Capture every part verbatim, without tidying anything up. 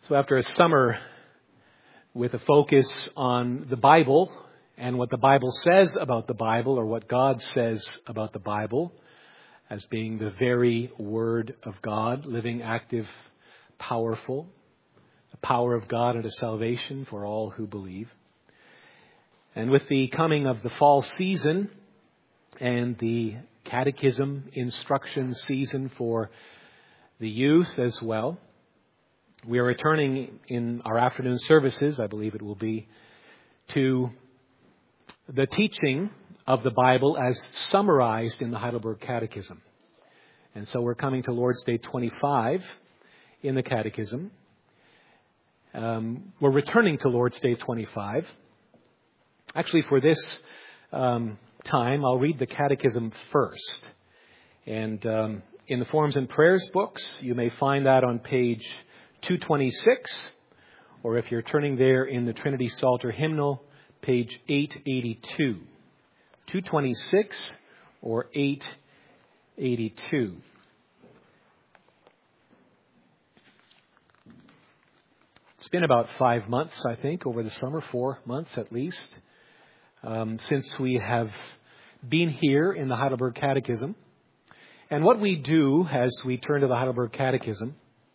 So after a summer with a focus on the Bible and what the Bible says about the Bible, or what God says about the Bible as being the very Word of God, living, active, powerful, the power of God unto salvation for all who believe. And with the coming of the fall season and the catechism instruction season for the youth as well, we are returning in our afternoon services, I believe it will be, to the teaching of the Bible as summarized in the Heidelberg Catechism. And so we're coming to Lord's Day twenty-five in the Catechism. Um, we're returning to Lord's Day twenty-five. Actually, for this um, time, I'll read the Catechism first. And um, in the Forms and Prayers books, you may find that on page two twenty-six, or if you're turning there in the Trinity Psalter Hymnal, page eight eighty-two. two twenty-six or eight eighty-two. It's been about five months, I think, over the summer, four months at least, um, since we have been here in the Heidelberg Catechism. And what we do as we turn to the Heidelberg Catechism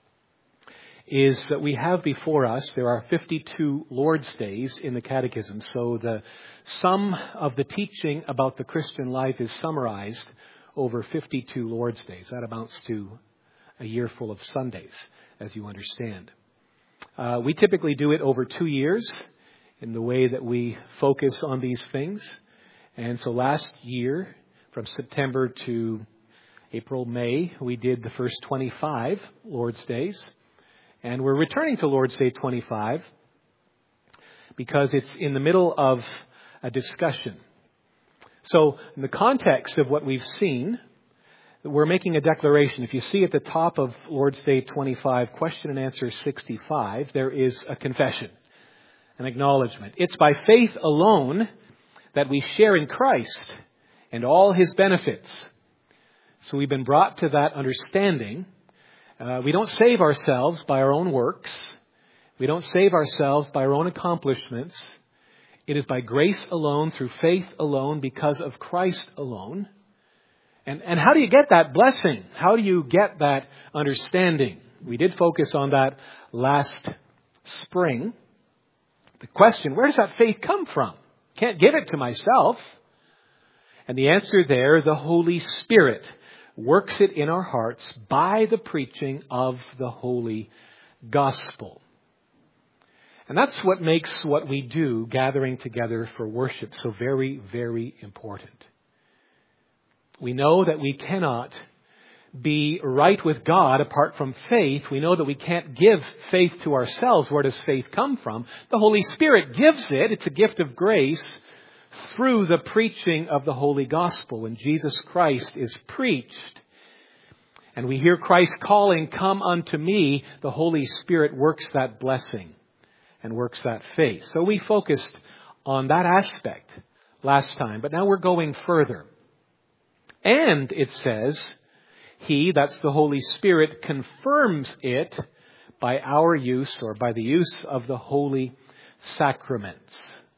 is that we have before us, there are fifty-two Lord's Days in the Catechism. So the sum of the teaching about the Christian life is summarized over fifty-two Lord's Days. That amounts to a year full of Sundays, as you understand. Uh, we typically do it over two years in the way that we focus on these things. And so last year, from September to April, May, we did the first twenty-five Lord's Days. And we're returning to Lord's Day twenty-five because it's in the middle of a discussion. So in the context of what we've seen, we're making a declaration. If you see at the top of Lord's Day twenty-five, question and answer sixty-five, there is a confession, an acknowledgement. It's by faith alone that we share in Christ and all His benefits. So we've been brought to that understanding. Uh, we don't save ourselves by our own works. We don't save ourselves by our own accomplishments. It is by grace alone, through faith alone, because of Christ alone. And, and how do you get that blessing? How do you get that understanding? We did focus on that last spring. The question, where does that faith come from? Can't give it to myself. And the answer there, the Holy Spirit works it in our hearts by the preaching of the Holy Gospel. And that's what makes what we do, gathering together for worship, so very, very important. We know that we cannot be right with God apart from faith. We know that we can't give faith to ourselves. Where does faith come from? The Holy Spirit gives it. It's a gift of grace through the preaching of the Holy Gospel. When Jesus Christ is preached and we hear Christ calling, "Come unto me," the Holy Spirit works that blessing and works that faith. So we focused on that aspect last time, but now we're going further. And it says, He, that's the Holy Spirit, confirms it by our use, or by the use of the holy sacraments.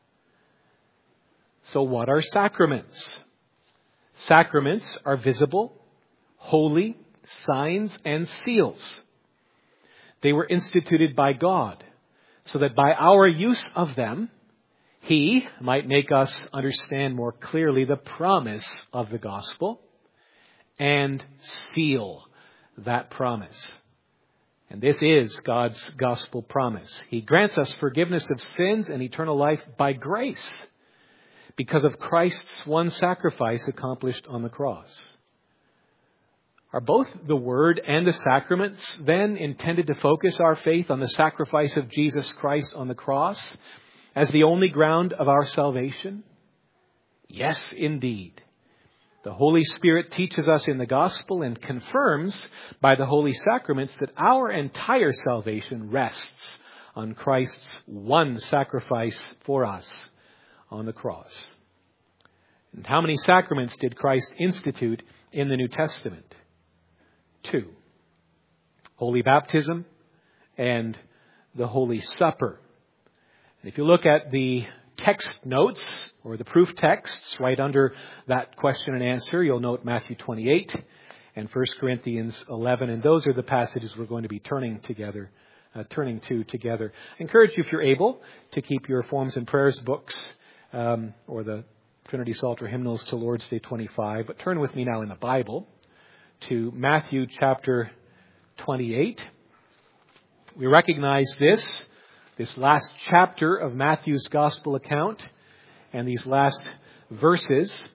So what are sacraments? Sacraments are visible, holy signs and seals. They were instituted by God so that by our use of them, He might make us understand more clearly the promise of the gospel and seal that promise. And this is God's gospel promise. He grants us forgiveness of sins and eternal life by grace, because of Christ's one sacrifice accomplished on the cross. Are both the Word and the sacraments then intended to focus our faith on the sacrifice of Jesus Christ on the cross as the only ground of our salvation? Yes, indeed. The Holy Spirit teaches us in the gospel and confirms by the holy sacraments that our entire salvation rests on Christ's one sacrifice for us on the cross. And how many sacraments did Christ institute in the New Testament? Two. Holy baptism and the Holy Supper. And if you look at the text notes or the proof texts right under that question and answer, you'll note Matthew twenty-eight and First Corinthians eleven. And those are the passages we're going to be turning together, uh, turning to together. I encourage you, if you're able, to keep your Forms and Prayers books um, or the Trinity Psalter hymnals to Lord's Day twenty-five. But turn with me now in the Bible to Matthew chapter twenty-eight. We recognize this, this last chapter of Matthew's Gospel account and these last verses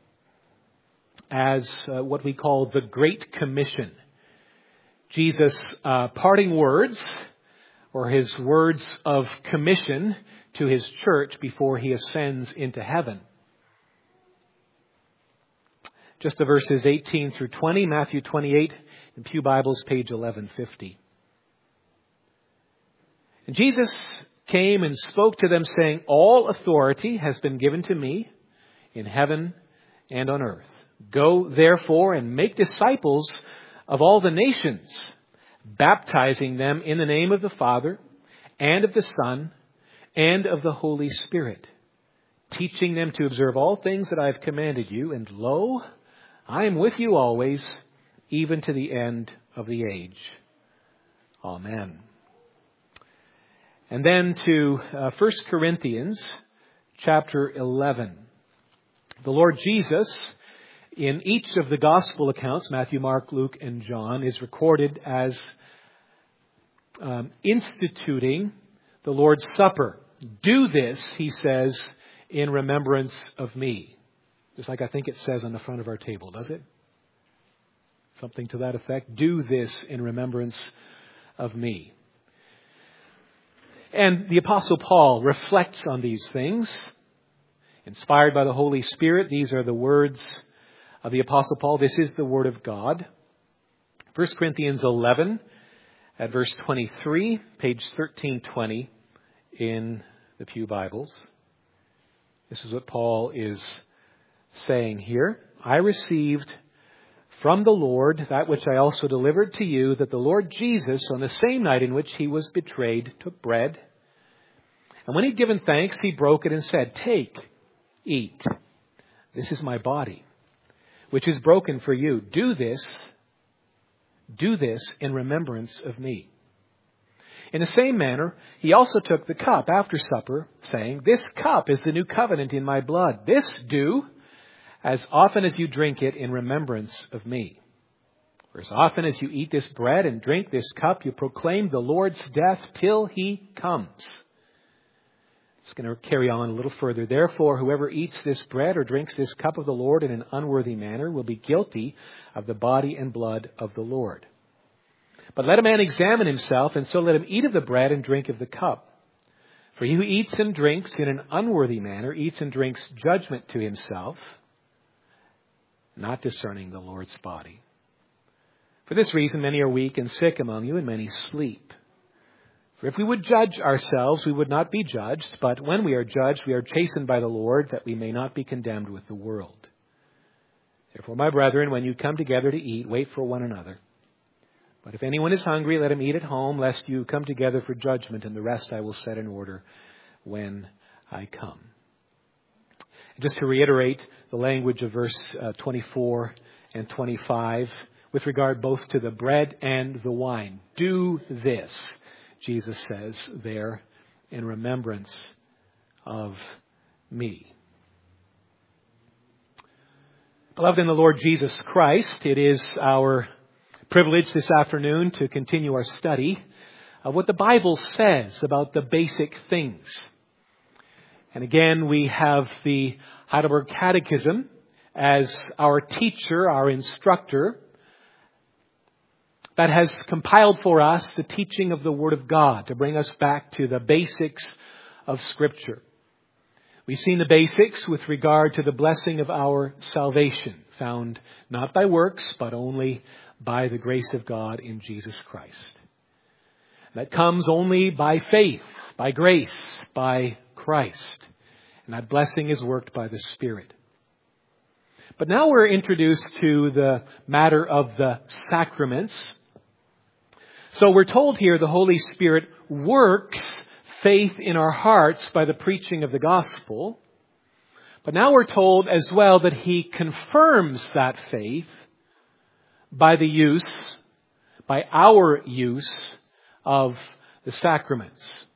as uh, what we call the Great Commission. Jesus' uh, parting words, or his words of commission to his church before he ascends into heaven. Just the verses eighteen through twenty, Matthew twenty-eight, in Pew Bibles, page eleven fifty. And Jesus came and spoke to them, saying, "All authority has been given to me in heaven and on earth. Go, therefore, and make disciples of all the nations, baptizing them in the name of the Father and of the Son and of the Holy Spirit, teaching them to observe all things that I have commanded you. And lo, I am with you always, even to the end of the age." Amen. And then to uh, First Corinthians chapter eleven. The Lord Jesus, in each of the Gospel accounts, Matthew, Mark, Luke, and John, is recorded as um, instituting the Lord's Supper. "Do this," he says, "in remembrance of me." Just like I think it says on the front of our table, does it? Something to that effect. "Do this in remembrance of me." And the Apostle Paul reflects on these things. Inspired by the Holy Spirit, these are the words of the Apostle Paul. This is the Word of God. First Corinthians eleven at verse twenty-three, page thirteen twenty in the Pew Bibles. This is what Paul is saying here. "I received from the Lord that which I also delivered to you, that the Lord Jesus, on the same night in which he was betrayed, took bread. And when he'd given thanks, he broke it and said, 'Take, eat. This is my body, which is broken for you. Do this, do this in remembrance of me.' In the same manner, he also took the cup after supper, saying, 'This cup is the new covenant in my blood. This do as often as you drink it in remembrance of me. For as often as you eat this bread and drink this cup, you proclaim the Lord's death till he comes.'" It's going to carry on a little further. "Therefore, whoever eats this bread or drinks this cup of the Lord in an unworthy manner will be guilty of the body and blood of the Lord. But let a man examine himself, and so let him eat of the bread and drink of the cup. For he who eats and drinks in an unworthy manner eats and drinks judgment to himself, not discerning the Lord's body. For this reason, many are weak and sick among you, and many sleep. For if we would judge ourselves, we would not be judged. But when we are judged, we are chastened by the Lord, that we may not be condemned with the world. Therefore, my brethren, when you come together to eat, wait for one another. But if anyone is hungry, let him eat at home, lest you come together for judgment, and the rest I will set in order when I come." Just to reiterate the language of verse uh, twenty-four and twenty-five with regard both to the bread and the wine. "Do this," Jesus says there, "in remembrance of me." Beloved in the Lord Jesus Christ, it is our privilege this afternoon to continue our study of what the Bible says about the basic things. And again, we have the Heidelberg Catechism as our teacher, our instructor, that has compiled for us the teaching of the Word of God to bring us back to the basics of Scripture. We've seen the basics with regard to the blessing of our salvation, found not by works, but only by the grace of God in Jesus Christ. That comes only by faith, by grace, by Christ. And that blessing is worked by the Spirit. But now we're introduced to the matter of the sacraments. So we're told here the Holy Spirit works faith in our hearts by the preaching of the gospel. But now we're told as well that He confirms that faith by the use, by our use of the sacraments.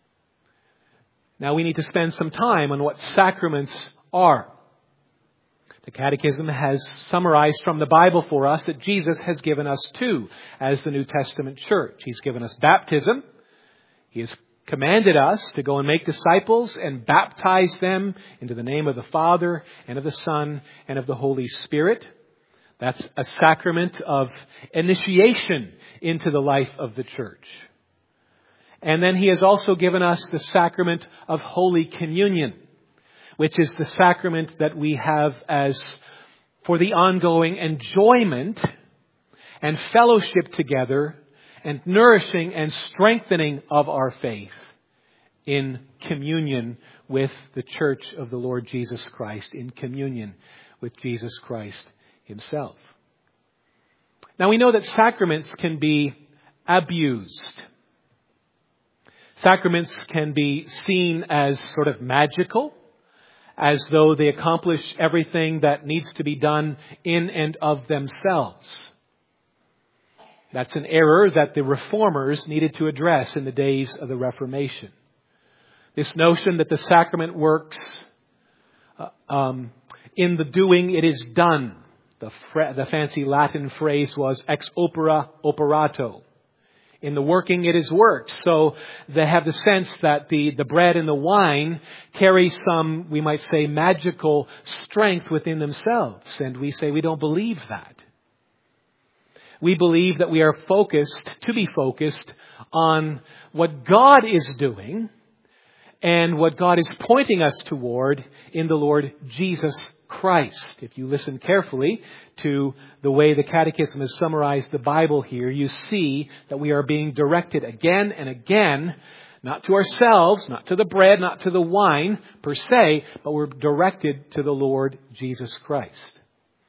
Now we need to spend some time on what sacraments are. The Catechism has summarized from the Bible for us that Jesus has given us two as the New Testament church. He's given us baptism. He has commanded us to go and make disciples and baptize them into the name of the Father and of the Son and of the Holy Spirit. That's a sacrament of initiation into the life of the church. And then He has also given us the sacrament of Holy Communion, which is the sacrament that we have as for the ongoing enjoyment and fellowship together and nourishing and strengthening of our faith in communion with the Church of the Lord Jesus Christ, in communion with Jesus Christ Himself. Now we know that sacraments can be abused. Sacraments can be seen as sort of magical, as though they accomplish everything that needs to be done in and of themselves. That's an error that the Reformers needed to address in the days of the Reformation. This notion that the sacrament works uh, um, in the doing, it is done. The, fra- the fancy Latin phrase was ex opere operato. In the working, it is worked. So they have the sense that the, the bread and the wine carry some, we might say, magical strength within themselves. And we say we don't believe that. We believe that we are focused, to be focused on what God is doing and what God is pointing us toward in the Lord Jesus Christ. If you listen carefully to the way the Catechism has summarized the Bible here, you see that we are being directed again and again, not to ourselves, not to the bread, not to the wine per se, but we're directed to the Lord Jesus Christ.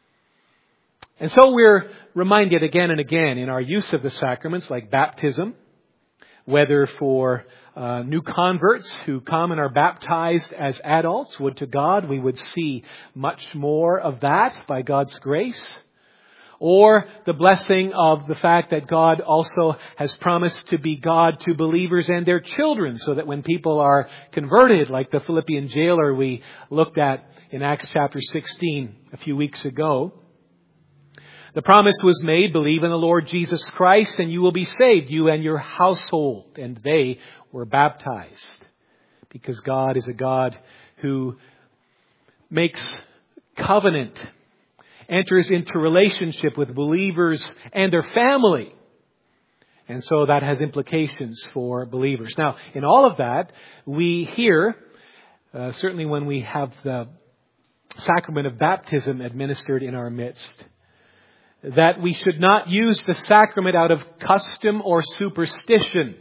And so we're reminded again and again in our use of the sacraments like baptism, whether for uh, new converts who come and are baptized as adults, would to God we would see much more of that by God's grace. Or the blessing of the fact that God also has promised to be God to believers and their children, so that when people are converted, like the Philippian jailer we looked at in Acts chapter sixteen a few weeks ago, the promise was made, believe in the Lord Jesus Christ and you will be saved, you and your household. And they were baptized because God is a God who makes covenant, enters into relationship with believers and their family. And so that has implications for believers. Now, in all of that, we hear, uh, certainly when we have the sacrament of baptism administered in our midst, that we should not use the sacrament out of custom or superstition,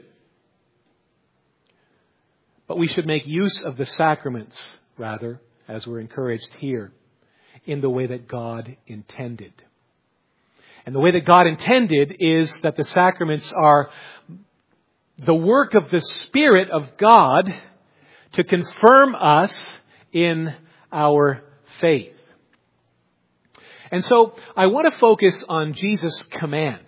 but we should make use of the sacraments, rather, as we're encouraged here, in the way that God intended. And the way that God intended is that the sacraments are the work of the Spirit of God to confirm us in our faith. And so I want to focus on Jesus' command.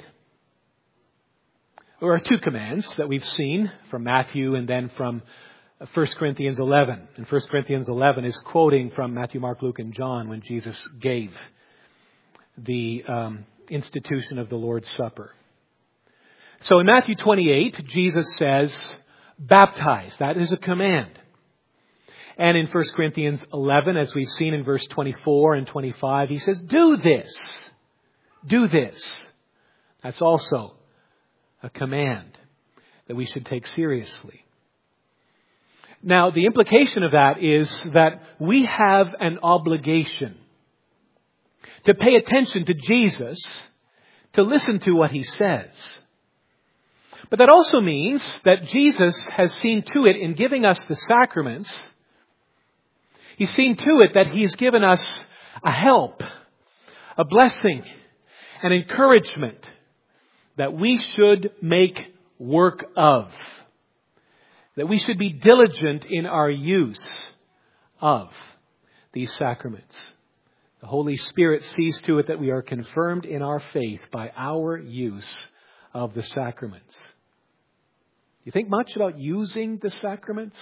There are two commands that we've seen from Matthew and then from First Corinthians eleven. And First Corinthians eleven is quoting from Matthew, Mark, Luke, and John when Jesus gave the um, institution of the Lord's Supper. So in Matthew twenty-eight, Jesus says, baptize. That is a command. And in First Corinthians eleven, as we've seen in verse twenty-four and twenty-five, he says, do this. Do this. That's also a command that we should take seriously. Now, the implication of that is that we have an obligation to pay attention to Jesus, to listen to what He says. But that also means that Jesus has seen to it in giving us the sacraments. He's seen to it that He's given us a help, a blessing, an encouragement that we should make work of. That we should be diligent in our use of these sacraments. The Holy Spirit sees to it that we are confirmed in our faith by our use of the sacraments. You think much about using the sacraments?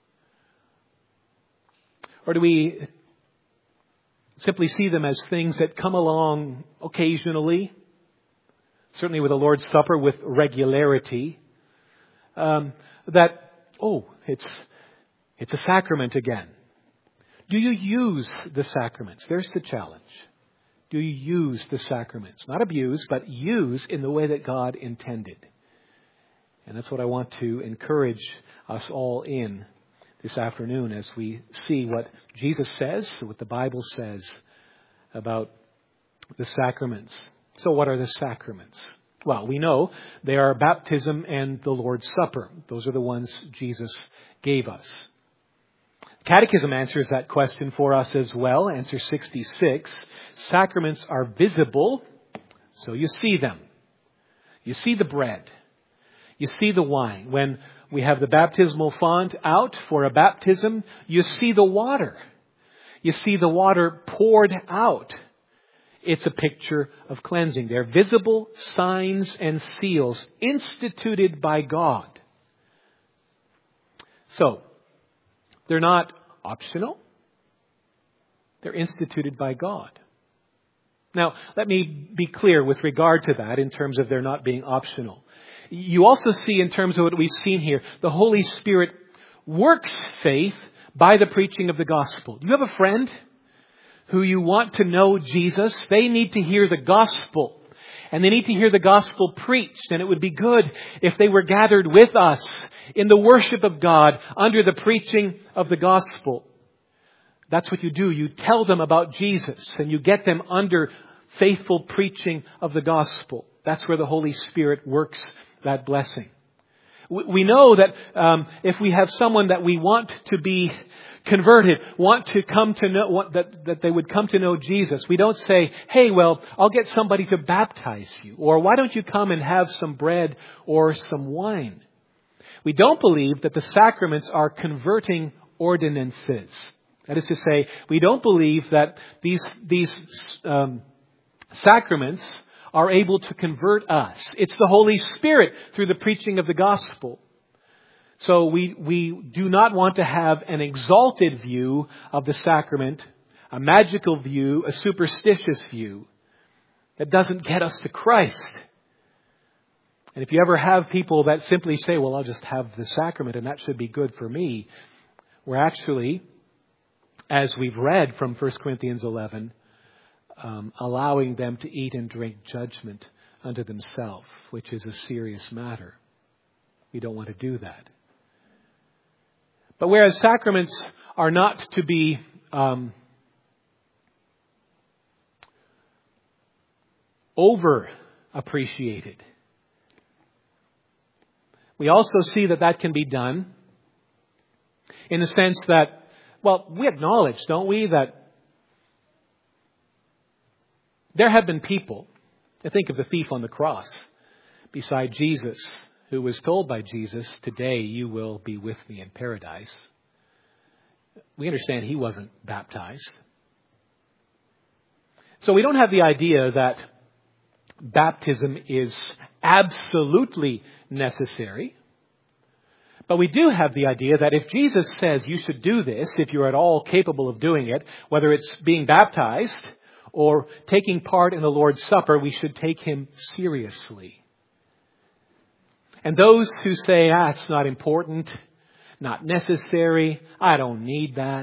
Or do we simply see them as things that come along occasionally? Certainly with the Lord's Supper, with regularity. Um, that, oh, it's it's a sacrament again. Do you use the sacraments? There's the challenge. Do you use the sacraments? Not abuse, but use in the way that God intended. And that's what I want to encourage us all in this afternoon as we see what Jesus says, what the Bible says about the sacraments. So what are the sacraments? Well, we know they are baptism and the Lord's Supper. Those are the ones Jesus gave us. Catechism answers that question for us as well. Answer sixty-six. Sacraments are visible, so you see them. You see the bread. You see the wine. When we have the baptismal font out for a baptism, you see the water. You see the water poured out. It's a picture of cleansing. They're visible signs and seals instituted by God. So, they're not optional. They're instituted by God. Now, let me be clear with regard to that in terms of their not being optional. You also see in terms of what we've seen here, the Holy Spirit works faith by the preaching of the gospel. Do you have a friend who you want to know Jesus? They need to hear the gospel. And they need to hear the gospel preached. And it would be good if they were gathered with us in the worship of God under the preaching of the gospel. That's what you do. You tell them about Jesus and you get them under faithful preaching of the gospel. That's where the Holy Spirit works that blessing. We know that um, if we have someone that we want to be converted, want to come to know, want, that, that they would come to know Jesus, we don't say, hey, well, I'll get somebody to baptize you. Or why don't you come and have some bread or some wine? We don't believe that the sacraments are converting ordinances. That is to say, we don't believe that these, these um, sacraments are able to convert us. It's the Holy Spirit through the preaching of the gospel. So we, we do not want to have an exalted view of the sacrament, a magical view, a superstitious view that doesn't get us to Christ. And if you ever have people that simply say, well, I'll just have the sacrament and that should be good for me, we're actually, as we've read from First Corinthians eleven, Um, allowing them to eat and drink judgment unto themselves, which is a serious matter. We don't want to do that. But whereas sacraments are not to be um, over appreciated, we also see that that can be done in the sense that, well, we acknowledge, don't we, that there have been people, I think of the thief on the cross, beside Jesus, who was told by Jesus, today you will be with me in paradise. We understand he wasn't baptized. So we don't have the idea that baptism is absolutely necessary. But we do have the idea that if Jesus says you should do this, if you're at all capable of doing it, whether it's being baptized or taking part in the Lord's Supper, we should take him seriously. And those who say, ah, it's not important, not necessary, I don't need that,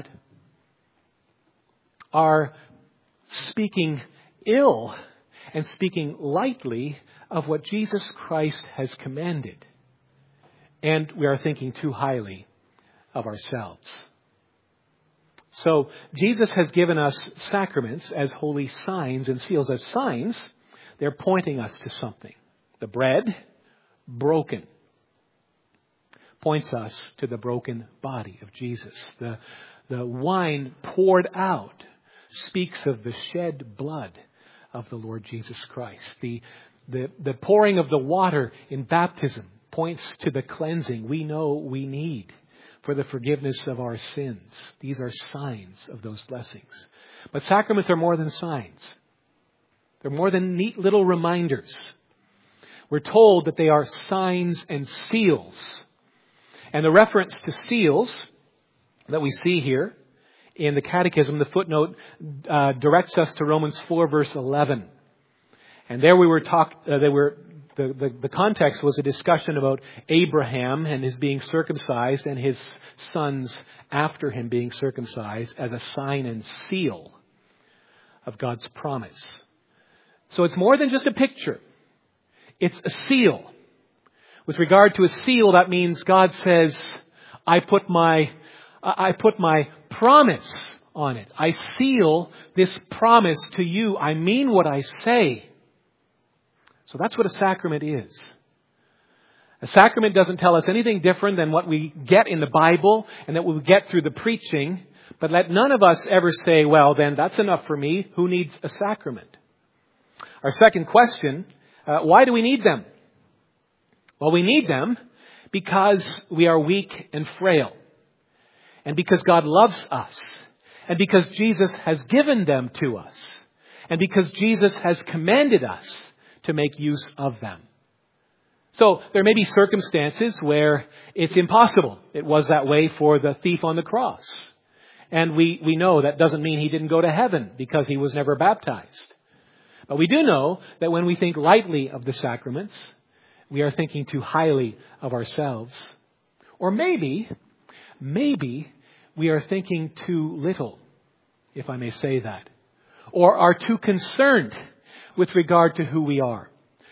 are speaking ill and speaking lightly of what Jesus Christ has commanded. And we are thinking too highly of ourselves. So Jesus has given us sacraments as holy signs and seals. As signs, they're pointing us to something. The bread, broken, points us to the broken body of Jesus. The, the wine poured out speaks of the shed blood of the Lord Jesus Christ. The, the, the pouring of the water in baptism points to the cleansing we know we need for the forgiveness of our sins. These are signs of those blessings. But sacraments are more than signs. They're more than neat little reminders. We're told that they are signs and seals. And the reference to seals that we see here in the Catechism, the footnote uh, directs us to Romans four, verse eleven. And there we were talked. Uh, they were the, the the context was a discussion about Abraham and his being circumcised and his sons after him being circumcised as a sign and seal of God's promise. So it's more than just a picture. It's a seal. With regard to a seal, that means God says, I put my, I put my promise on it. I seal this promise to you. I mean what I say. So that's what a sacrament is. A sacrament doesn't tell us anything different than what we get in the Bible and that we get through the preaching. But let none of us ever say, well, then that's enough for me. Who needs a sacrament? Our second question, uh, why do we need them? Well, we need them because we are weak and frail. And because God loves us. And because Jesus has given them to us. And because Jesus has commanded us to make use of them. So there may be circumstances where it's impossible. It was that way for the thief on the cross. And we, we know that doesn't mean he didn't go to heaven because he was never baptized. But we do know that when we think lightly of the sacraments, we are thinking too highly of ourselves. Or maybe, maybe we are thinking too little, if I may say that. Or are too concerned with regard to who we are.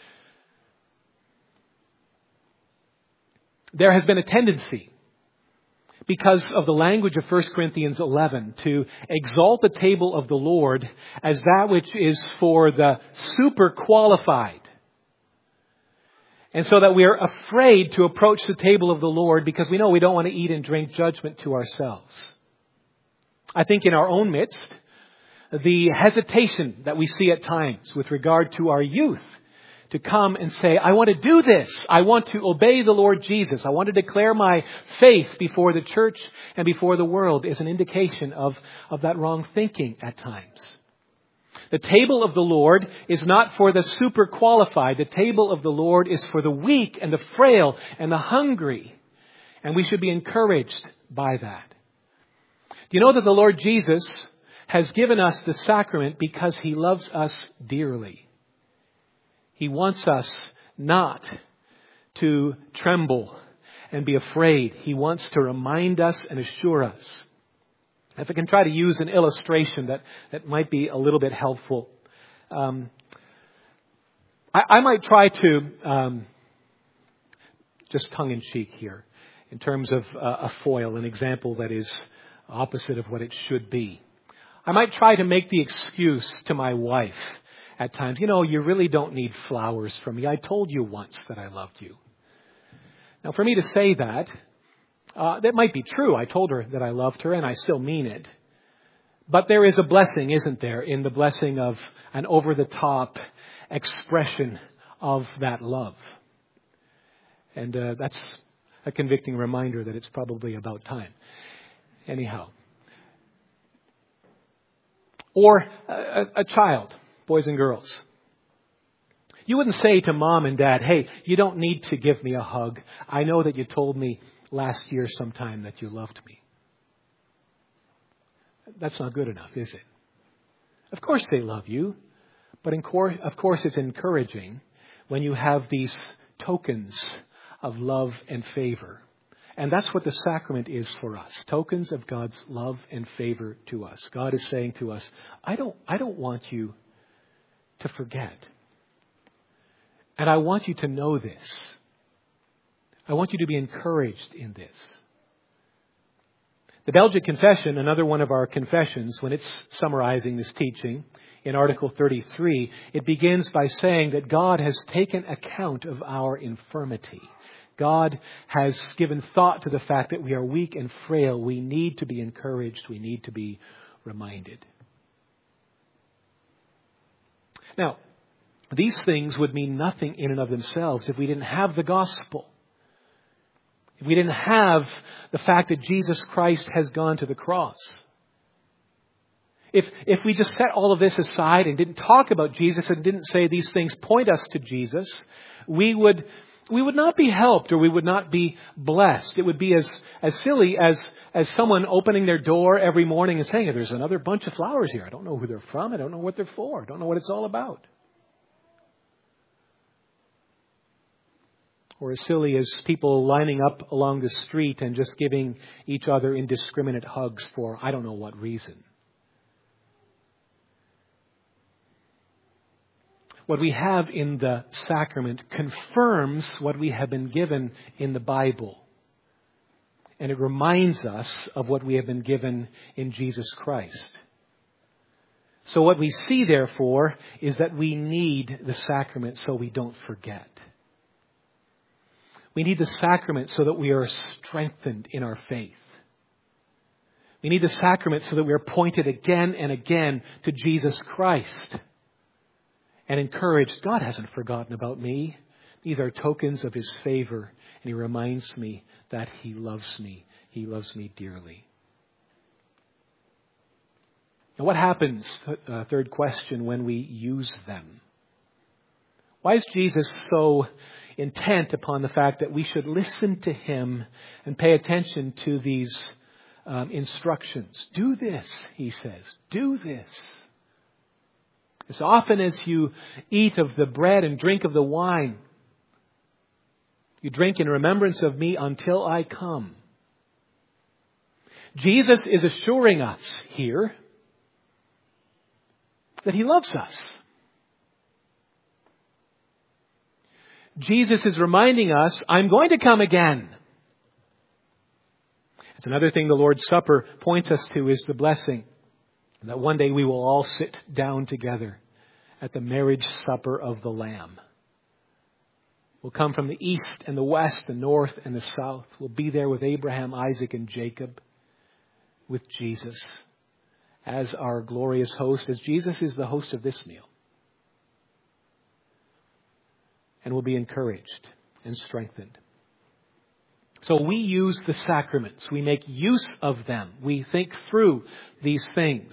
There has been a tendency, because of the language of First Corinthians eleven, to exalt the table of the Lord as that which is for the super qualified. And so that we are afraid to approach the table of the Lord because we know we don't want to eat and drink judgment to ourselves. I think in our own midst, the hesitation that we see at times with regard to our youth to come and say, I want to do this. I want to obey the Lord Jesus. I want to declare my faith before the church and before the world is an indication of, of that wrong thinking at times. The table of the Lord is not for the super qualified. The table of the Lord is for the weak and the frail and the hungry. And we should be encouraged by that. Do you know that the Lord Jesus has given us the sacrament because He loves us dearly? He wants us not to tremble and be afraid. He wants to remind us and assure us. If I can try to use an illustration that, that might be a little bit helpful. Um, I, I might try to, um, just tongue-in-cheek here, in terms of uh, a foil, an example that is opposite of what it should be. I might try to make the excuse to my wife at times, you know, you really don't need flowers from me. I told you once that I loved you. Now, for me to say that, Uh, that might be true. I told her that I loved her and I still mean it. But there is a blessing, isn't there, in the blessing of an over-the-top expression of that love. And uh, that's a convicting reminder that it's probably about time. Anyhow. Or a, a child, boys and girls. You wouldn't say to mom and dad, hey, you don't need to give me a hug. I know that you told me last year sometime that you loved me. That's not good enough, is it? Of course they love you, but in cor- of course it's encouraging when you have these tokens of love and favor. And that's what the sacrament is for us, tokens of God's love and favor to us. God is saying to us, I don't, I don't want you to forget. And I want you to know this. I want you to be encouraged in this. The Belgic Confession, another one of our confessions, when it's summarizing this teaching in Article thirty-three, it begins by saying that God has taken account of our infirmity. God has given thought to the fact that we are weak and frail. We need to be encouraged. We need to be reminded. Now, these things would mean nothing in and of themselves if we didn't have the gospel. if we didn't have the fact that Jesus Christ has gone to the cross, if if we just set all of this aside and didn't talk about Jesus and didn't say these things point us to Jesus, we would we would not be helped, or we would not be blessed. It would be as as silly as as someone opening their door every morning and saying, "There's another bunch of flowers here. I don't know who they're from. I don't know what they're for. I don't know what it's all about." Or as silly as people lining up along the street and just giving each other indiscriminate hugs for I don't know what reason. What we have in the sacrament confirms what we have been given in the Bible. And it reminds us of what we have been given in Jesus Christ. So what we see, therefore, is that we need the sacrament so we don't forget. We need the sacrament so that we are strengthened in our faith. We need the sacrament so that we are pointed again and again to Jesus Christ and encouraged. God hasn't forgotten about me. These are tokens of His favor, and He reminds me that He loves me. He loves me dearly. Now, what happens, uh, third question, when we use them? Why is Jesus so intent upon the fact that we should listen to Him and pay attention to these um, instructions? Do this, He says. Do this. As often as you eat of the bread and drink of the wine, you drink in remembrance of me until I come. Jesus is assuring us here that He loves us. Jesus is reminding us, I'm going to come again. It's another thing the Lord's Supper points us to is the blessing that one day we will all sit down together at the marriage supper of the Lamb. We'll come from the east and the west, the north and the south. We'll be there with Abraham, Isaac, and Jacob, with Jesus as our glorious host, as Jesus is the host of this meal. And we'll be encouraged and strengthened. So we use the sacraments. We make use of them. We think through these things.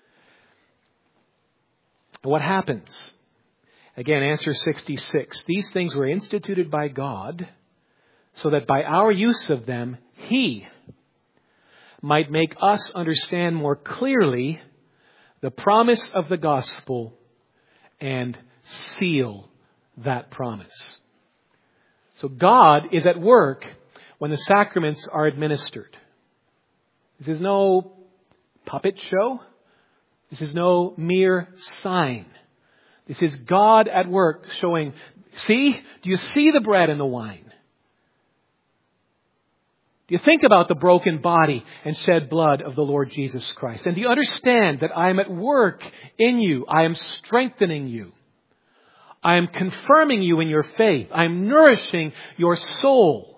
What happens? Again, answer sixty-six. These things were instituted by God so that by our use of them, He might make us understand more clearly the promise of the gospel and seal that promise. So God is at work when the sacraments are administered. This is no puppet show. This is no mere sign. This is God at work showing, see, do you see the bread and the wine? Do you think about the broken body and shed blood of the Lord Jesus Christ? And do you understand that I am at work in you? I am strengthening you. I am confirming you in your faith. I am nourishing your soul.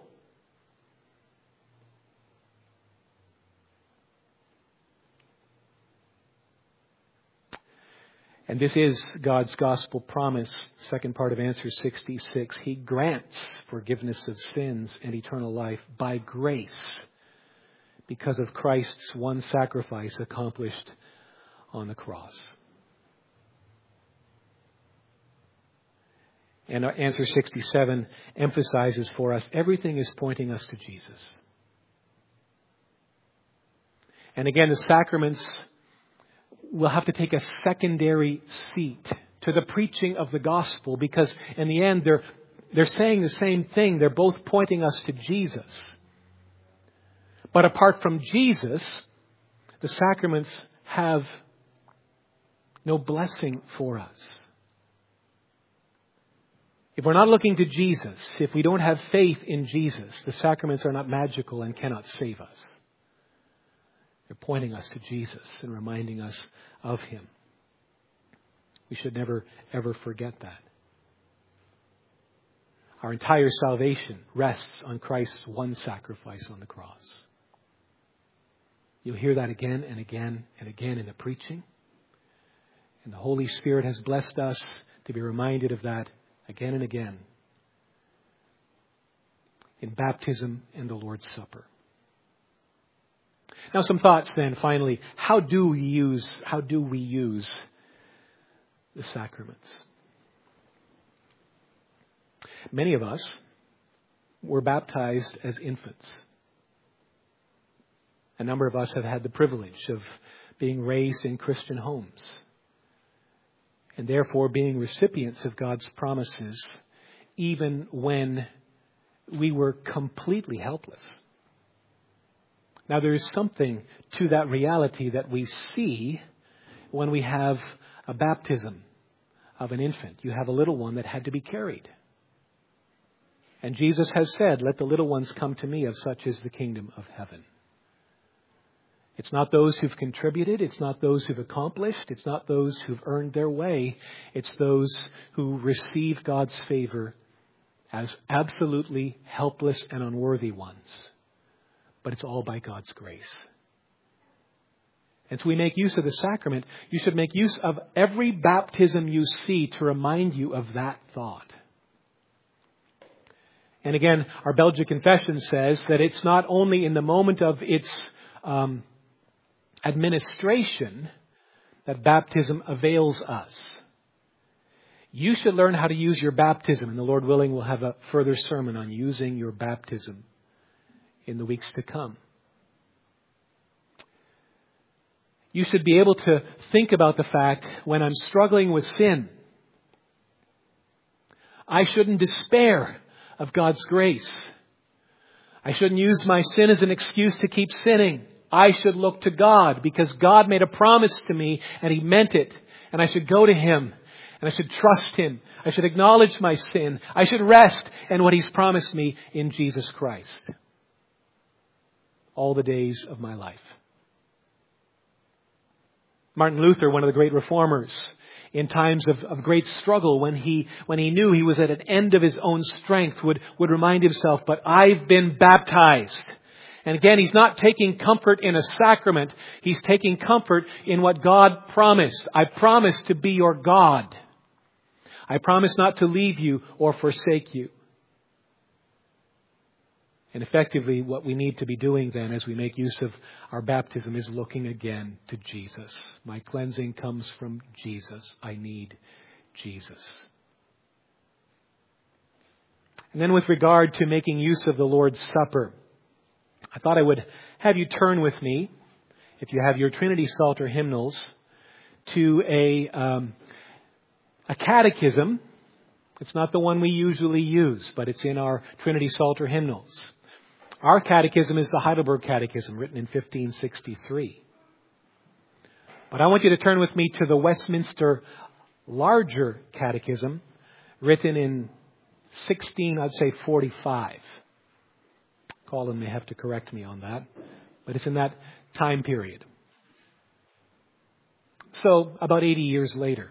And this is God's gospel promise. Second part of answer sixty-six. He grants forgiveness of sins and eternal life by grace because of Christ's one sacrifice accomplished on the cross. And answer sixty-seven emphasizes for us everything is pointing us to Jesus. And again, the sacraments will have to take a secondary seat to the preaching of the gospel, because in the end they're they're saying the same thing. They're both pointing us to Jesus. But apart from Jesus, the sacraments have no blessing for us. If we're not looking to Jesus, if we don't have faith in Jesus, the sacraments are not magical and cannot save us. They're pointing us to Jesus and reminding us of Him. We should never, ever forget that. Our entire salvation rests on Christ's one sacrifice on the cross. You'll hear that again and again and again in the preaching. And the Holy Spirit has blessed us to be reminded of that again and again. in baptism and the Lord's Supper. Now some thoughts then, finally. How do we use, how do we use the sacraments? Many of us were baptized as infants. A number of us have had the privilege of being raised in Christian homes, and therefore being recipients of God's promises even when we were completely helpless. Now there is something to that reality that we see when we have a baptism of an infant. You have a little one that had to be carried. And Jesus has said, "Let the little ones come to me, of such is the kingdom of heaven." It's not those who've contributed. It's not those who've accomplished. It's not those who've earned their way. It's those who receive God's favor as absolutely helpless and unworthy ones. But it's all by God's grace. And so we make use of the sacrament. You should make use of every baptism you see to remind you of that thought. And again, our Belgian Confession says that it's not only in the moment of its um, administration that baptism avails us. You should learn how to use your baptism, and the Lord willing, we'll have a further sermon on using your baptism in the weeks to come. You should be able to think about the fact, when I'm struggling with sin, I shouldn't despair of God's grace. I shouldn't use my sin as an excuse to keep sinning. I should look to God, because God made a promise to me and He meant it. And I should go to Him and I should trust Him. I should acknowledge my sin. I should rest in what He's promised me in Jesus Christ all the days of my life. Martin Luther, one of the great reformers, in times of, of great struggle, when he when he knew he was at an end of his own strength, would, would remind himself, "But I've been baptized." And again, he's not taking comfort in a sacrament. He's taking comfort in what God promised. "I promise to be your God. I promise not to leave you or forsake you." And effectively, what we need to be doing then as we make use of our baptism is looking again to Jesus. My cleansing comes from Jesus. I need Jesus. And then with regard to making use of the Lord's Supper, I thought I would have you turn with me, if you have your Trinity Psalter hymnals, to a, um, a catechism. It's not the one we usually use, but it's in our Trinity Psalter hymnals. Our catechism is the Heidelberg Catechism, written in fifteen sixty-three. But I want you to turn with me to the Westminster Larger Catechism, written in sixteen, I'd say forty-five. Colin may have to correct me on that, but it's in that time period. So, about eighty years later.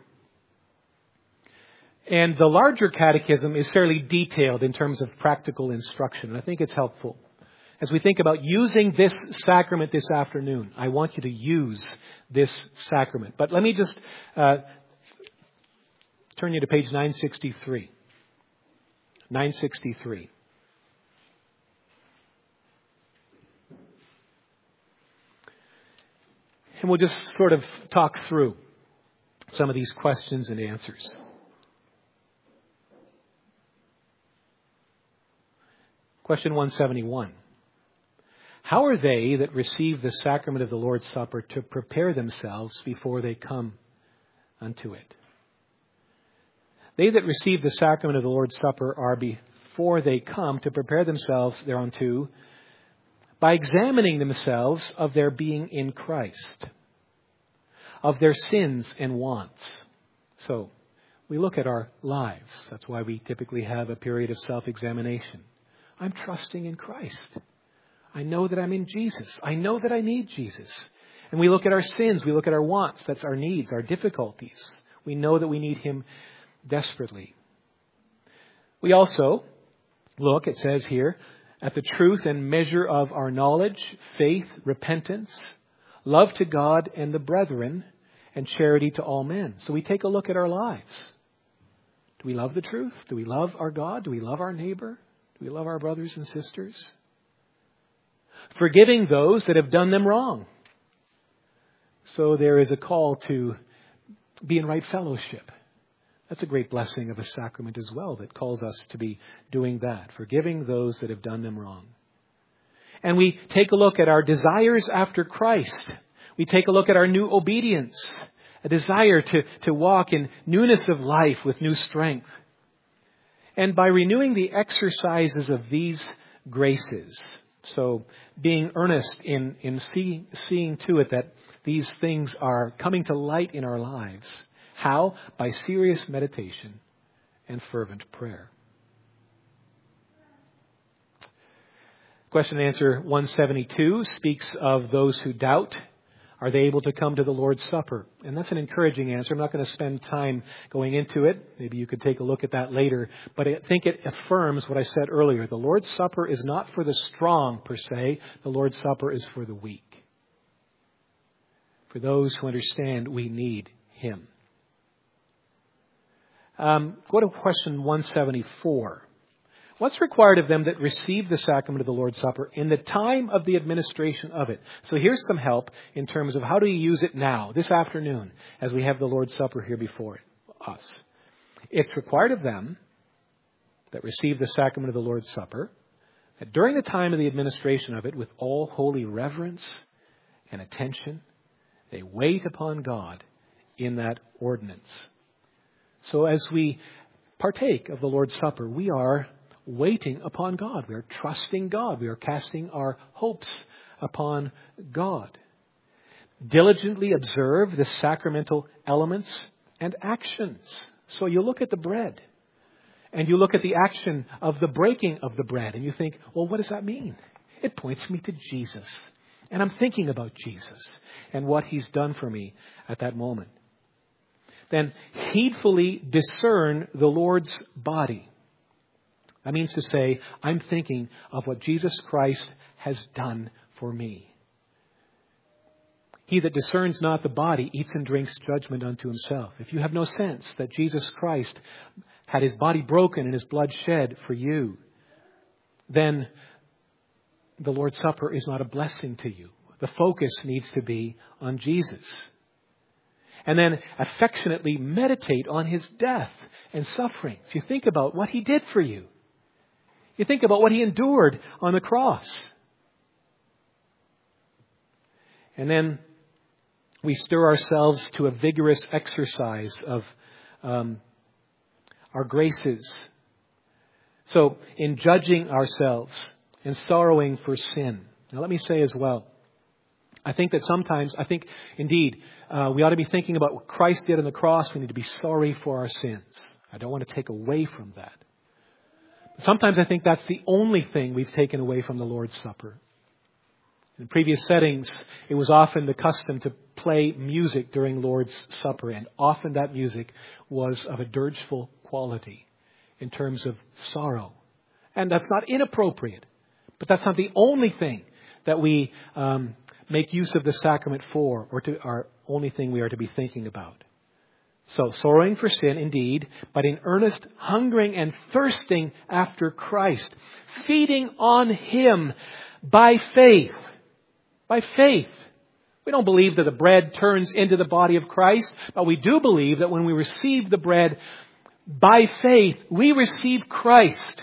And the Larger Catechism is fairly detailed in terms of practical instruction, and I think it's helpful. As we think about using this sacrament this afternoon, I want you to use this sacrament. But let me just uh, turn you to page nine sixty-three. nine sixty-three. And we'll just sort of talk through some of these questions and answers. Question one seventy-one. How are they that receive the sacrament of the Lord's Supper to prepare themselves before they come unto it? They that receive the sacrament of the Lord's Supper are, before they come, to prepare themselves thereunto by examining themselves of their being in Christ, of their sins and wants. So, we look at our lives. That's why we typically have a period of self-examination. I'm trusting in Christ. I know that I'm in Jesus. I know that I need Jesus. And we look at our sins. We look at our wants. That's our needs, our difficulties. We know that we need Him desperately. We also look, it says here, at the truth and measure of our knowledge, faith, repentance, love to God and the brethren, and charity to all men. So we take a look at our lives. Do we love the truth? Do we love our God? Do we love our neighbor? Do Do we love our brothers and sisters? Forgiving those that have done them wrong. So there is a call to be in right fellowship. That's a great blessing of a sacrament as well that calls us to be doing that, forgiving those that have done them wrong. And we take a look at our desires after Christ. We take a look at our new obedience, a desire to, to walk in newness of life with new strength. And by renewing the exercises of these graces, so being earnest in, in see, seeing to it that these things are coming to light in our lives. How? By serious meditation and fervent prayer. Question and answer one seventy-two speaks of those who doubt. Are they able to come to the Lord's Supper? And that's an encouraging answer. I'm not going to spend time going into it. Maybe you could take a look at that later. But I think it affirms what I said earlier. The Lord's Supper is not for the strong per se. The Lord's Supper is for the weak. For those who understand we need Him. Um, go to question one seventy-four. What's required of them that receive the sacrament of the Lord's Supper in the time of the administration of it? So here's some help in terms of how do you use it now, this afternoon, as we have the Lord's Supper here before us. It's required of them that receive the sacrament of the Lord's Supper that during the time of the administration of it, with all holy reverence and attention, they wait upon God in that ordinance. So as we partake of the Lord's Supper, we are waiting upon God. We are trusting God. We are casting our hopes upon God. Diligently observe the sacramental elements and actions. So you look at the bread and you look at the action of the breaking of the bread and you think, well, what does that mean? It points me to Jesus. And I'm thinking about Jesus and what He's done for me at that moment. Then heedfully discern the Lord's body. That means to say, I'm thinking of what Jesus Christ has done for me. He that discerns not the body eats and drinks judgment unto himself. If you have no sense that Jesus Christ had His body broken and His blood shed for you, then the Lord's Supper is not a blessing to you. The focus needs to be on Jesus. And then affectionately meditate on His death and sufferings. You think about what He did for you. You think about what He endured on the cross. And then we stir ourselves to a vigorous exercise of um, our graces. So in judging ourselves and sorrowing for sin. Now let me say as well, I think that sometimes, I think indeed, uh, we ought to be thinking about what Christ did on the cross. We need to be sorry for our sins. I don't want to take away from that. But sometimes I think that's the only thing we've taken away from the Lord's Supper. In previous settings, it was often the custom to play music during Lord's Supper, and often that music was of a dirgeful quality in terms of sorrow. And that's not inappropriate, but that's not the only thing that we um, make use of the sacrament for, or to our only thing we are to be thinking about. So, sorrowing for sin, indeed, but in earnest hungering and thirsting after Christ, feeding on Him by faith. By faith. We don't believe that the bread turns into the body of Christ, but we do believe that when we receive the bread by faith, we receive Christ.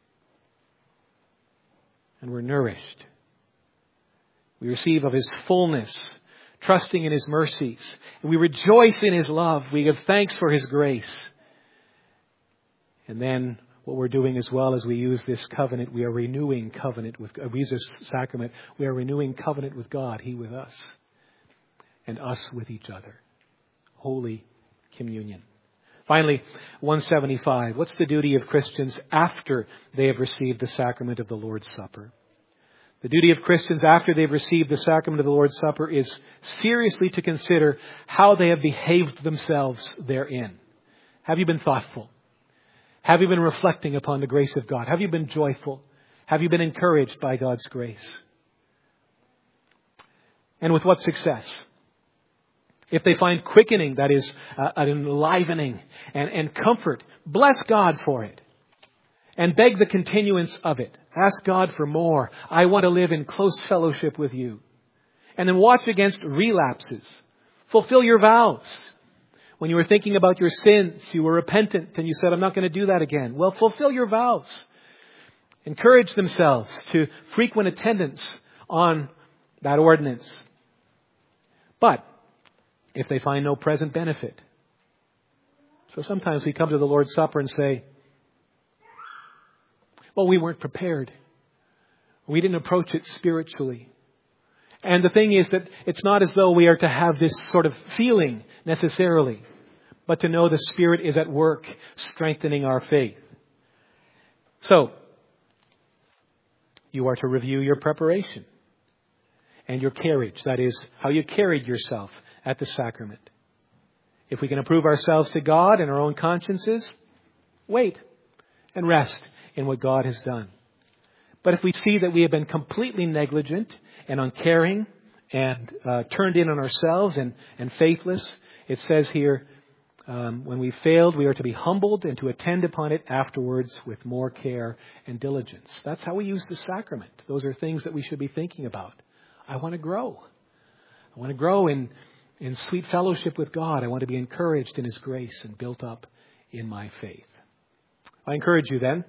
And we're nourished. We receive of His fullness, trusting in His mercies. And we rejoice in His love. We give thanks for His grace. And then what we're doing as well as we use this covenant, we are renewing covenant with, uh, we use this sacrament, we are renewing covenant with God, He with us, and us with each other. Holy communion. Finally, one seventy-five. What's the duty of Christians after they have received the sacrament of the Lord's Supper? The duty of Christians after they've received the sacrament of the Lord's Supper is seriously to consider how they have behaved themselves therein. Have you been thoughtful? Have you been reflecting upon the grace of God? Have you been joyful? Have you been encouraged by God's grace? And with what success? If they find quickening, that is uh, an enlivening and, and comfort, bless God for it. and beg the continuance of it. Ask God for more. I want to live in close fellowship with you. And then watch against relapses. Fulfill your vows. When you were thinking about your sins, you were repentant and you said, I'm not going to do that again. Well, fulfill your vows. Encourage themselves to frequent attendance on that ordinance. But if they find no present benefit. So sometimes we come to the Lord's Supper and say, well, we weren't prepared. We didn't approach it spiritually. And the thing is that it's not as though we are to have this sort of feeling necessarily, but to know the Spirit is at work strengthening our faith. So, you are to review your preparation and your carriage. That is, how you carried yourself at the sacrament. If we can approve ourselves to God and our own consciences, wait and rest in what God has done. But if we see that we have been completely negligent and uncaring and uh, turned in on ourselves and, and faithless, it says here, um, when we failed, we are to be humbled and to attend upon it afterwards with more care and diligence. That's how we use the sacrament. Those are things that we should be thinking about. I want to grow. I want to grow in, in sweet fellowship with God. I want to be encouraged in His grace and built up in my faith. I encourage you then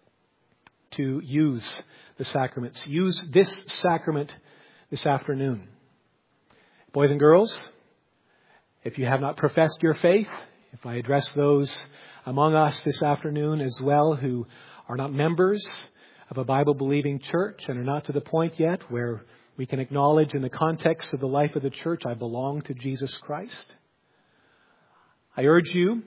to use the sacraments. Use this sacrament this afternoon. Boys and girls, if you have not professed your faith, if I address those among us this afternoon as well who are not members of a Bible-believing church and are not to the point yet where we can acknowledge in the context of the life of the church, I belong to Jesus Christ, I urge you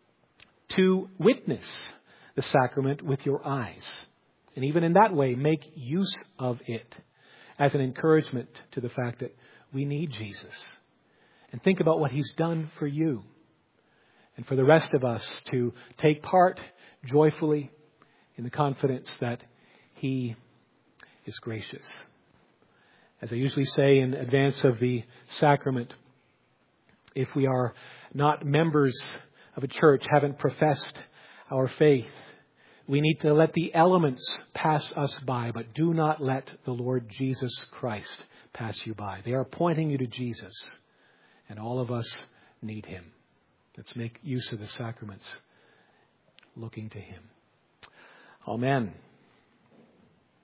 to witness the sacrament with your eyes. And even in that way, make use of it as an encouragement to the fact that we need Jesus. And think about what He's done for you. And for the rest of us to take part joyfully in the confidence that He is gracious. As I usually say in advance of the sacrament, if we are not members of a church, haven't professed our faith, we need to let the elements pass us by, but do not let the Lord Jesus Christ pass you by. They are pointing you to Jesus, and all of us need Him. Let's make use of the sacraments, looking to Him. Amen.